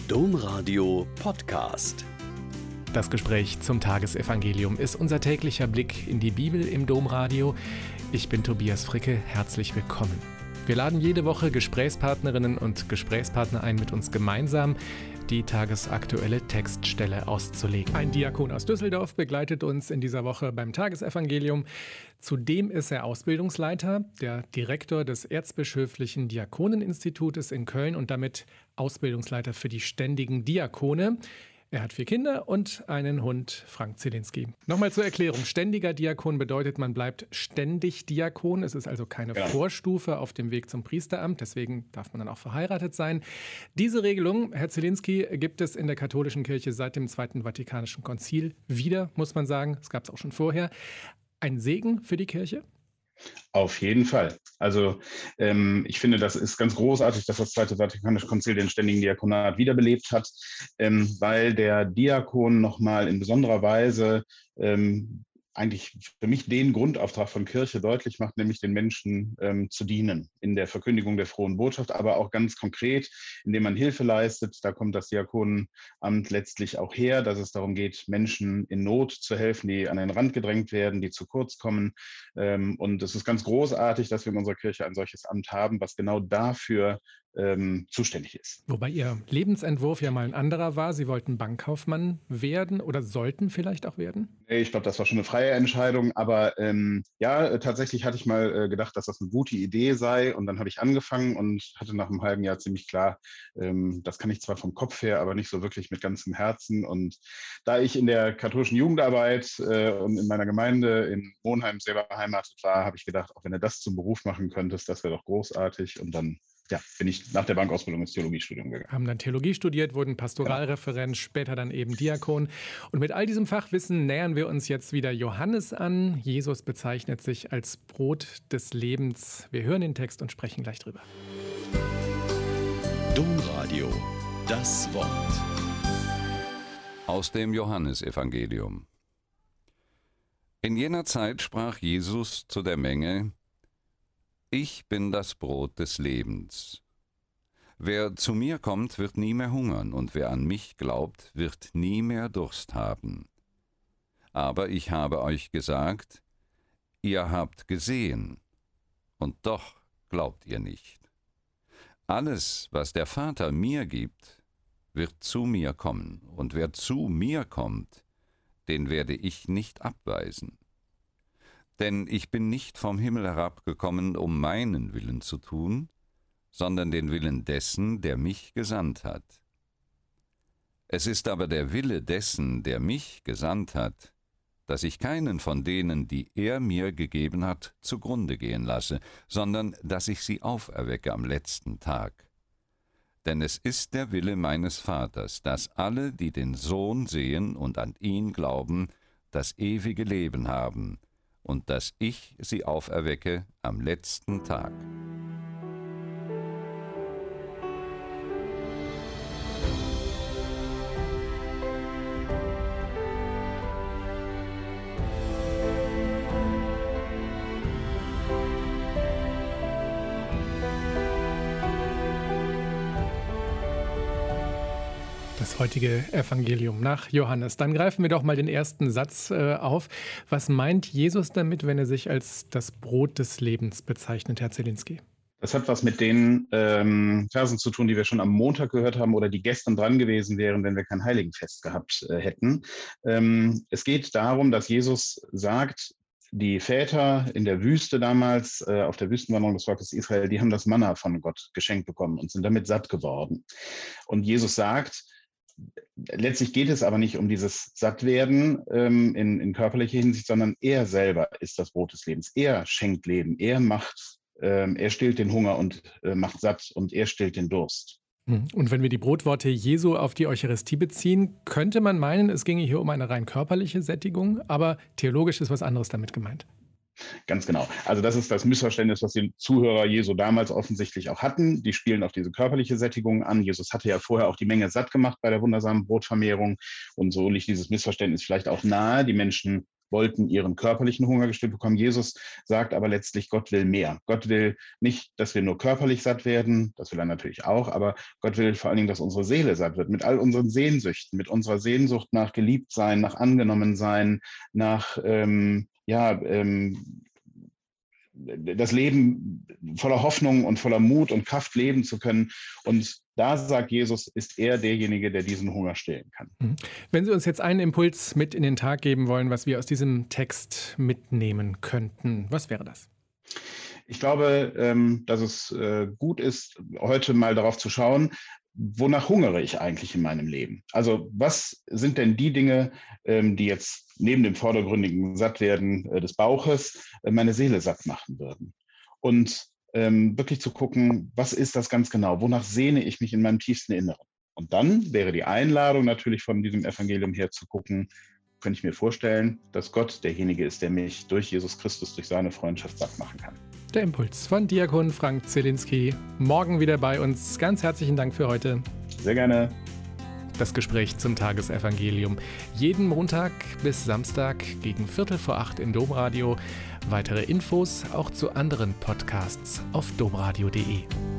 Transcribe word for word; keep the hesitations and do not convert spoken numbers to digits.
Domradio Podcast. Das Gespräch zum Tagesevangelium ist unser täglicher Blick in die Bibel im Domradio. Ich bin Tobias Fricke, herzlich willkommen. Wir laden jede Woche Gesprächspartnerinnen und Gesprächspartner ein, mit uns gemeinsam die tagesaktuelle Textstelle auszulegen. Ein Diakon aus Düsseldorf begleitet uns in dieser Woche beim Tagesevangelium. Zudem ist er Ausbildungsleiter, der Direktor des Erzbischöflichen Diakoneninstitutes in Köln und damit Ausbildungsleiter für die ständigen Diakone. Er hat vier Kinder und einen Hund, Frank Zielinski. Nochmal zur Erklärung. Ständiger Diakon bedeutet, man bleibt ständig Diakon. Es ist also keine ja. Vorstufe auf dem Weg zum Priesteramt. Deswegen darf man dann auch verheiratet sein. Diese Regelung, Herr Zielinski, gibt es in der katholischen Kirche seit dem Zweiten Vatikanischen Konzil wieder, muss man sagen. Das gab es auch schon vorher. Ein Segen für die Kirche? Auf jeden Fall. Also ähm, ich finde, das ist ganz großartig, dass das Zweite Vatikanische Konzil den ständigen Diakonat wiederbelebt hat, ähm, weil der Diakon nochmal in besonderer Weise ähm, eigentlich für mich den Grundauftrag von Kirche deutlich macht, nämlich den Menschen ähm, zu dienen in der Verkündigung der frohen Botschaft, aber auch ganz konkret, indem man Hilfe leistet. Da kommt das Diakonenamt letztlich auch her, dass es darum geht, Menschen in Not zu helfen, die an den Rand gedrängt werden, die zu kurz kommen. Ähm, und es ist ganz großartig, dass wir in unserer Kirche ein solches Amt haben, was genau dafür ähm, zuständig ist. Wobei Ihr Lebensentwurf ja mal ein anderer war. Sie wollten Bankkaufmann werden oder sollten vielleicht auch werden? Ich glaube, das war schon eine freie Entscheidung, aber ähm, ja, tatsächlich hatte ich mal äh, gedacht, dass das eine gute Idee sei und dann habe ich angefangen und hatte nach einem halben Jahr ziemlich klar, ähm, das kann ich zwar vom Kopf her, aber nicht so wirklich mit ganzem Herzen. Und da ich in der katholischen Jugendarbeit äh, und in meiner Gemeinde in Monheim selber beheimatet war, habe ich gedacht, auch wenn du das zum Beruf machen könntest, das wäre doch großartig. Und dann ja, bin ich nach der Bankausbildung ins Theologiestudium gegangen. Haben dann Theologie studiert, wurden Pastoralreferent, genau. Später dann eben Diakon. Und mit all diesem Fachwissen nähern wir uns jetzt wieder Johannes an. Jesus bezeichnet sich als Brot des Lebens. Wir hören den Text und sprechen gleich drüber. Domradio, das Wort. Aus dem Johannesevangelium. In jener Zeit sprach Jesus zu der Menge: Ich bin das Brot des Lebens. Wer zu mir kommt, wird nie mehr hungern, und wer an mich glaubt, wird nie mehr Durst haben. Aber ich habe euch gesagt, ihr habt gesehen, und doch glaubt ihr nicht. Alles, was der Vater mir gibt, wird zu mir kommen, und wer zu mir kommt, den werde ich nicht abweisen. Denn ich bin nicht vom Himmel herabgekommen, um meinen Willen zu tun, sondern den Willen dessen, der mich gesandt hat. Es ist aber der Wille dessen, der mich gesandt hat, dass ich keinen von denen, die er mir gegeben hat, zugrunde gehen lasse, sondern dass ich sie auferwecke am letzten Tag. Denn es ist der Wille meines Vaters, dass alle, die den Sohn sehen und an ihn glauben, das ewige Leben haben, und dass ich sie auferwecke am letzten Tag. Das heutige Evangelium nach Johannes. Dann greifen wir doch mal den ersten Satz äh, auf. Was meint Jesus damit, wenn er sich als das Brot des Lebens bezeichnet, Herr Zielinski? Das hat was mit den ähm, Versen zu tun, die wir schon am Montag gehört haben oder die gestern dran gewesen wären, wenn wir kein Heiligenfest gehabt äh, hätten. Ähm, es geht darum, dass Jesus sagt, die Väter in der Wüste damals, äh, auf der Wüstenwanderung des Volkes Israel, die haben das Manna von Gott geschenkt bekommen und sind damit satt geworden. Und Jesus sagt, letztlich geht es aber nicht um dieses Sattwerden ähm, in, in körperlicher Hinsicht, sondern er selber ist das Brot des Lebens. Er schenkt Leben, er macht, ähm, er stillt den Hunger und äh, macht satt und er stillt den Durst. Und wenn wir die Brotworte Jesu auf die Eucharistie beziehen, könnte man meinen, es ginge hier um eine rein körperliche Sättigung, aber theologisch ist was anderes damit gemeint. Ganz genau. Also das ist das Missverständnis, was die Zuhörer Jesu damals offensichtlich auch hatten. Die spielen auf diese körperliche Sättigung an. Jesus hatte ja vorher auch die Menge satt gemacht bei der wundersamen Brotvermehrung. Und so liegt dieses Missverständnis vielleicht auch nahe. Die Menschen wollten ihren körperlichen Hunger gestillt bekommen. Jesus sagt aber letztlich, Gott will mehr. Gott will nicht, dass wir nur körperlich satt werden, das will er natürlich auch, aber Gott will vor allen Dingen, dass unsere Seele satt wird, mit all unseren Sehnsüchten, mit unserer Sehnsucht nach Geliebtsein, nach Angenommensein, nach, ähm, ja, ähm, das Leben voller Hoffnung und voller Mut und Kraft leben zu können. Und da, sagt Jesus, ist er derjenige, der diesen Hunger stillen kann. Wenn Sie uns jetzt einen Impuls mit in den Tag geben wollen, was wir aus diesem Text mitnehmen könnten, was wäre das? Ich glaube, dass es gut ist, heute mal darauf zu schauen, wonach hungere ich eigentlich in meinem Leben? Also was sind denn die Dinge, die jetzt neben dem vordergründigen Sattwerden des Bauches meine Seele satt machen würden? Und ähm, wirklich zu gucken, was ist das ganz genau? Wonach sehne ich mich in meinem tiefsten Inneren? Und dann wäre die Einladung natürlich von diesem Evangelium her zu gucken, könnte ich mir vorstellen, dass Gott derjenige ist, der mich durch Jesus Christus, durch seine Freundschaft satt machen kann. Der Impuls von Diakon Frank Zielinski. Morgen wieder bei uns. Ganz herzlichen Dank für heute. Sehr gerne. Das Gespräch zum Tagesevangelium. Jeden Montag bis Samstag gegen Viertel vor acht im Domradio. Weitere Infos auch zu anderen Podcasts auf domradio punkt de.